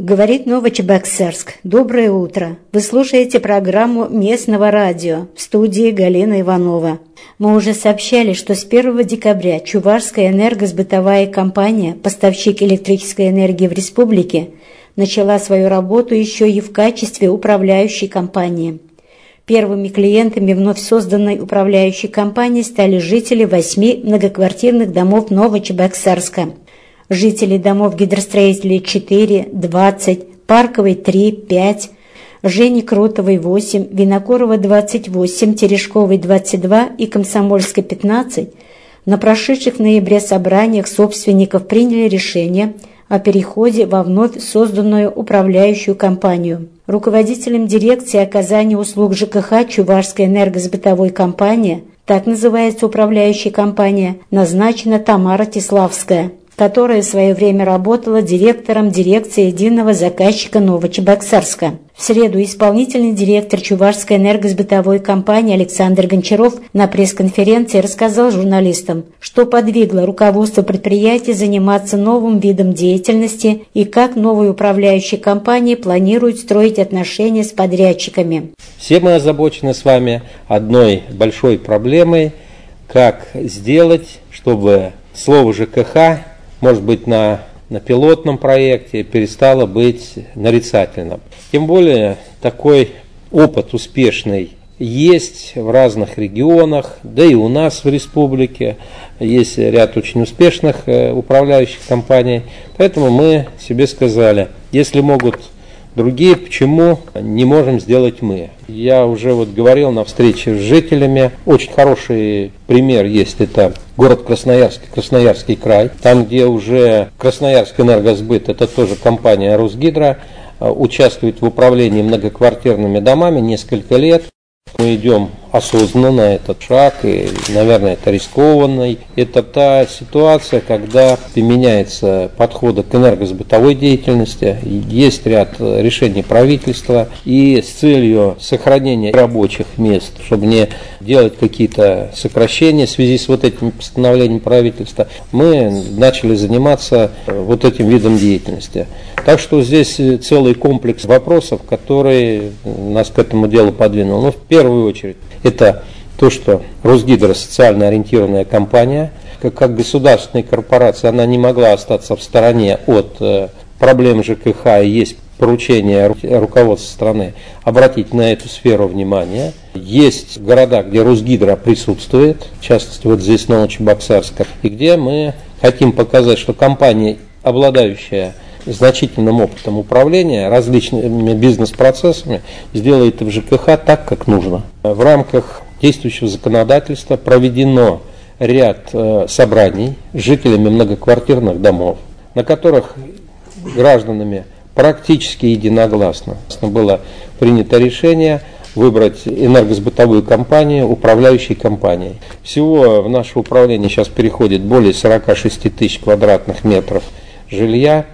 говорит Новочебоксарск. Доброе утро. Вы слушаете программу местного радио. В студии Галина Иванова. Мы уже сообщали, что с 1 декабря Чувашская энергосбытовая компания, поставщик электрической энергии в республике, начала свою работу еще и в качестве управляющей компании. Первыми клиентами вновь созданной управляющей компании стали жители 8 многоквартирных домов Новочебоксарска. Жители домов гидростроителей 4, 20, Парковой 3, 5, Жени Кротовой 8, Винокурова 28, Терешковой 22 и Комсомольской 15 на прошедших в ноябре собраниях собственников приняли решение о переходе во вновь созданную управляющую компанию. Руководителем дирекции оказания услуг ЖКХ Чувашская энергосбытовой компания, так называется управляющая компания, назначена Тамара Тиславская, которая в свое время работала директором дирекции единого заказчика Новочебоксарска. В среду исполнительный директор Чувашской энергосбытовой компании Александр Гончаров на пресс-конференции рассказал журналистам, что подвигло руководство предприятия заниматься новым видом деятельности и как новая управляющая компания планирует строить отношения с подрядчиками. Все мы озабочены с вами одной большой проблемой, как сделать, чтобы слово ЖКХ, может быть, на пилотном проекте перестало быть нарицательным. Тем более такой опыт успешный есть в разных регионах, да и у нас в республике есть ряд очень успешных управляющих компаний. Поэтому мы себе сказали, если могут другие, почему не можем сделать мы? Я уже говорил на встрече с жителями. Очень хороший пример есть, это город Красноярск, Красноярский край. Там, где уже Красноярск энергосбыт, это тоже компания Русгидро, участвует в управлении многоквартирными домами несколько лет. Мы идем осознанно на этот шаг, и, наверное, это рискованный. Это та ситуация, когда меняются подходы к энергосбытовой деятельности. Есть ряд решений правительства, и с целью сохранения рабочих мест, чтобы не делать какие-то сокращения в связи с этим постановлением правительства, мы начали заниматься этим видом деятельности. Так что здесь целый комплекс вопросов, который нас к этому делу подвинул. Но в первую очередь это то, что Русгидро социально ориентированная компания, как государственная корпорация, она не могла остаться в стороне от проблем ЖКХ, и есть поручение руководства страны обратить на эту сферу внимания. Есть города, где Русгидро присутствует, в частности здесь Новочебоксарск, и где мы хотим показать, что компания, обладающая значительным опытом управления различными бизнес-процессами, сделает в ЖКХ так, как нужно. В рамках действующего законодательства проведено ряд собраний с жителями многоквартирных домов, на которых гражданами практически единогласно было принято решение выбрать энергосбытовую компанию управляющей компанией. Всего в наше управление сейчас переходит более 46 тысяч квадратных метров жилья,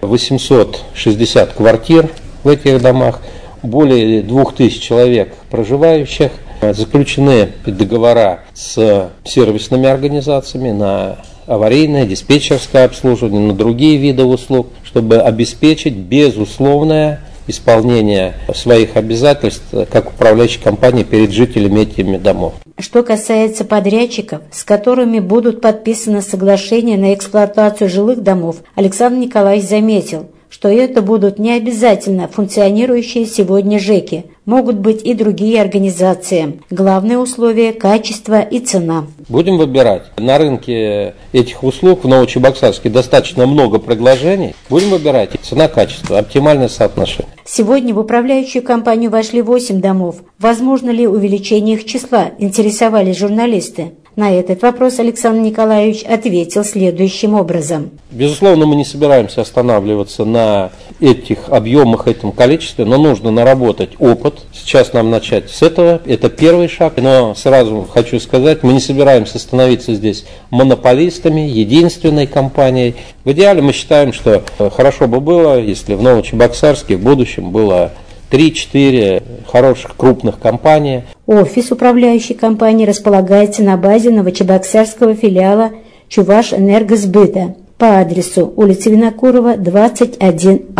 860 квартир в этих домах, более 2000 человек проживающих. Заключены договора с сервисными организациями на аварийное, диспетчерское обслуживание, на другие виды услуг, чтобы обеспечить безусловное исполнение своих обязательств как управляющей компании перед жителями этих домов. Что касается подрядчиков, с которыми будут подписаны соглашения на эксплуатацию жилых домов, Александр Николаевич заметил, что это будут не обязательно функционирующие сегодня ЖЭКи, могут быть и другие организации. Главное условие – качество и цена. Будем выбирать. На рынке этих услуг в Новочебоксарске достаточно много предложений. Будем выбирать цена-качество, оптимальное соотношение. Сегодня в управляющую компанию вошли 8 домов. Возможно ли увеличение их числа, интересовались журналисты. На этот вопрос Александр Николаевич ответил следующим образом. Безусловно, мы не собираемся останавливаться на этих объемах, этом количестве, но нужно наработать опыт. Сейчас нам начать с этого, это первый шаг. Но сразу хочу сказать, мы не собираемся становиться здесь монополистами, единственной компанией. В идеале мы считаем, что хорошо бы было, если в Новочебоксарске в будущем было 3-4 хороших крупных компаний. Офис управляющей компании располагается на базе новочебоксарского филиала Чувашэнергосбыта по адресу улица Винокурова, 21А.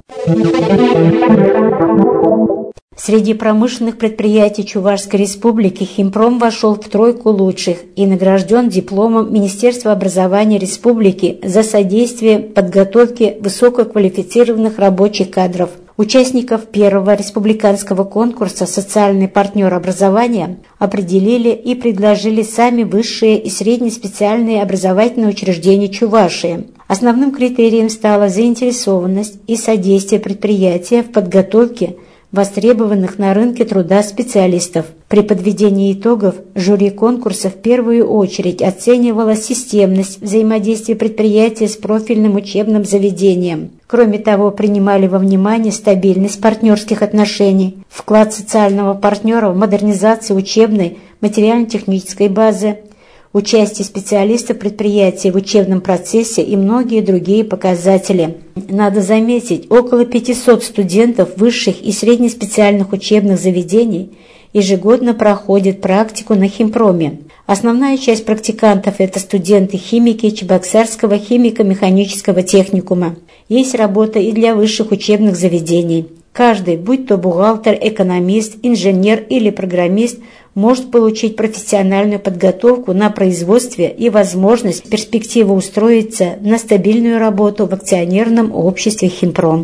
Среди промышленных предприятий Чувашской Республики химпром вошел в тройку лучших и награжден дипломом Министерства образования Республики за содействие подготовке высококвалифицированных рабочих кадров. Участников первого республиканского конкурса «Социальный партнер образования» определили и предложили сами высшие и среднеспециальные образовательные учреждения Чувашии. Основным критерием стала заинтересованность и содействие предприятия в подготовке востребованных на рынке труда специалистов. При подведении итогов жюри конкурса в первую очередь оценивало системность взаимодействия предприятия с профильным учебным заведением. Кроме того, принимали во внимание стабильность партнерских отношений, вклад социального партнера в модернизацию учебной материально-технической базы, участие специалистов предприятия в учебном процессе и многие другие показатели. Надо заметить, около 500 студентов высших и среднеспециальных учебных заведений ежегодно проходят практику на химпроме. Основная часть практикантов – это студенты-химики Чебоксарского химико-механического техникума. Есть работа и для высших учебных заведений. Каждый, будь то бухгалтер, экономист, инженер или программист, может получить профессиональную подготовку на производстве и возможность перспективы устроиться на стабильную работу в акционерном обществе «Химпром».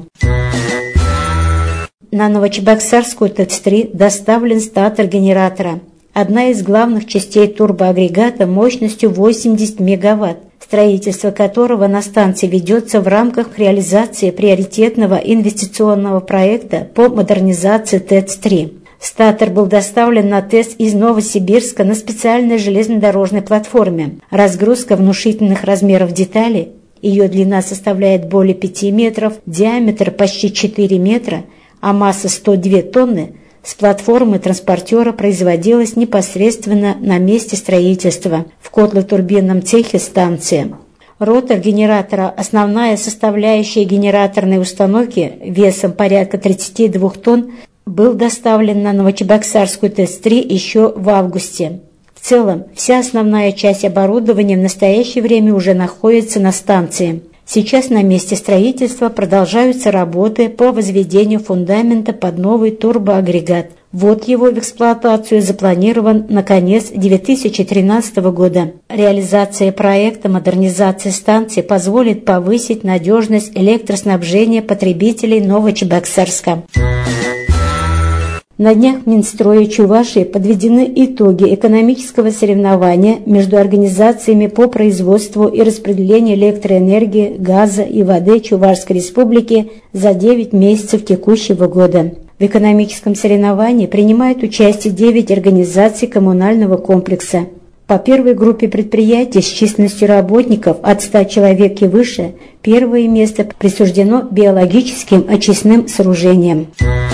На Новочебоксарскую ТЭЦ-3 доставлен статор генератора. Одна из главных частей турбоагрегата мощностью 80 МВт, строительство которого на станции ведется в рамках реализации приоритетного инвестиционного проекта по модернизации ТЭЦ-3. Статор был доставлен на ТЭЦ из Новосибирска на специальной железнодорожной платформе. Разгрузка внушительных размеров деталей, ее длина составляет более 5 метров, диаметр почти 4 метра, а масса 102 тонны, с платформы транспортера производилась непосредственно на месте строительства, в котло-турбинном цехе станции. Ротор генератора, основная составляющая генераторной установки весом порядка 32 тонн, был доставлен на Новочебоксарскую ТЭЦ-3 еще в августе. В целом, вся основная часть оборудования в настоящее время уже находится на станции. Сейчас на месте строительства продолжаются работы по возведению фундамента под новый турбоагрегат. Ввод его в эксплуатацию запланирован на конец 2013 года. Реализация проекта модернизации станции позволит повысить надежность электроснабжения потребителей Новочебоксарска. На днях в Минстрое Чувашии подведены итоги экономического соревнования между организациями по производству и распределению электроэнергии, газа и воды Чувашской Республики за 9 месяцев текущего года. В экономическом соревновании принимают участие 9 организаций коммунального комплекса. По первой группе предприятий с численностью работников от 100 человек и выше первое место присуждено биологическим очистным сооружениям.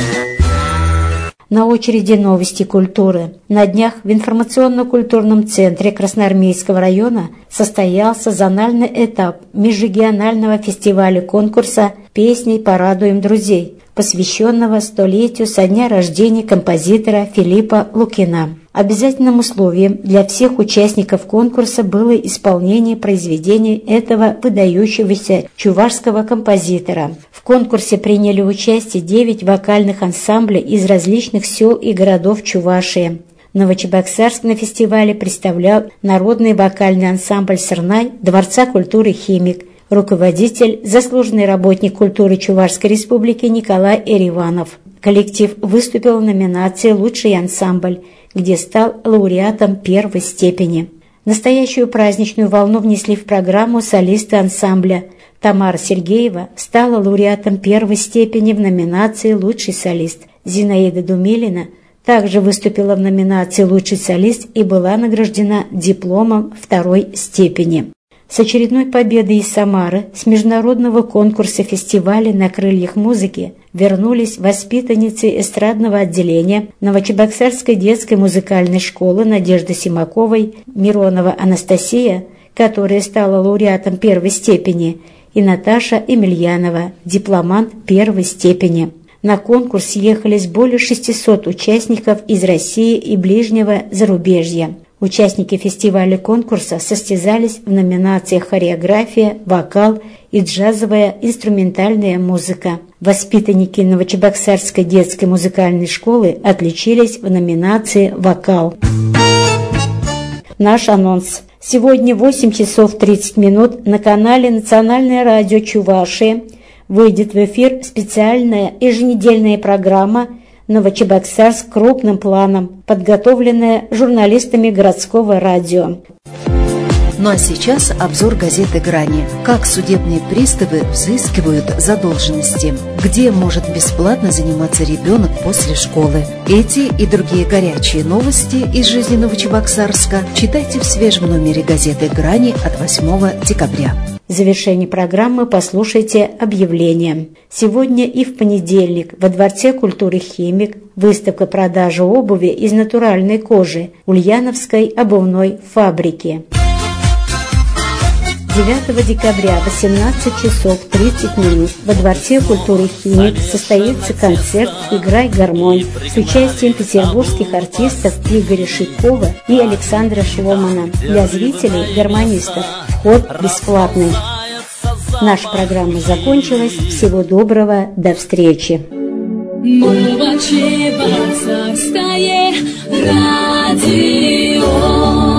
На очереди новости культуры. На днях в информационно-культурном центре Красноармейского района состоялся зональный этап межрегионального фестиваля-конкурса «Песней порадуем друзей», посвященного 100-летию со дня рождения композитора Филиппа Лукина. Обязательным условием для всех участников конкурса было исполнение произведений этого выдающегося чувашского композитора. В конкурсе приняли участие 9 вокальных ансамблей из различных сел и городов Чувашии. Новочебоксарск на фестивале представлял народный вокальный ансамбль «Сырнай» Дворца культуры «Химик», руководитель, заслуженный работник культуры Чувашской Республики Николай Эриванов. Коллектив выступил в номинации «Лучший ансамбль», где стал лауреатом первой степени. Настоящую праздничную волну внесли в программу солисты ансамбля. Тамара Сергеева стала лауреатом первой степени в номинации «Лучший солист». Зинаида Думилина также выступила в номинации «Лучший солист» и была награждена дипломом второй степени. С очередной победой из Самары с международного конкурса фестиваля «На крыльях музыки» вернулись воспитанницы эстрадного отделения Новочебоксарской детской музыкальной школы Надежды Симаковой, Миронова Анастасия, которая стала лауреатом первой степени, и Наташа Емельянова, дипломант первой степени. На конкурс съехались более 600 участников из России и ближнего зарубежья. Участники фестиваля конкурса состязались в номинациях «Хореография», «Вокал» и «Джазовая инструментальная музыка». Воспитанники Новочебоксарской детской музыкальной школы отличились в номинации «Вокал». Наш анонс. Сегодня в 8 часов 30 минут на канале Национальное радио Чувашии выйдет в эфир специальная еженедельная программа «Новочебоксарск крупным планом», подготовленная журналистами городского радио. Ну а сейчас обзор газеты «Грани». Как судебные приставы взыскивают задолженности? Где может бесплатно заниматься ребенок после школы? Эти и другие горячие новости из жизни Новочебоксарска читайте в свежем номере газеты «Грани» от 8 декабря. В завершении программы послушайте объявление. Сегодня и в понедельник во Дворце культуры «Химик» выставка продажи обуви из натуральной кожи Ульяновской обувной фабрики. 9 декабря в 18 часов 30 минут во Дворце культуры «Химик» состоится концерт «Играй гармонь» с участием петербургских артистов Игоря Шикова и Александра Шломана. Для зрителей гармонистов вход бесплатный. Наша программа закончилась. Всего доброго. До встречи. Новочебоксарское радио.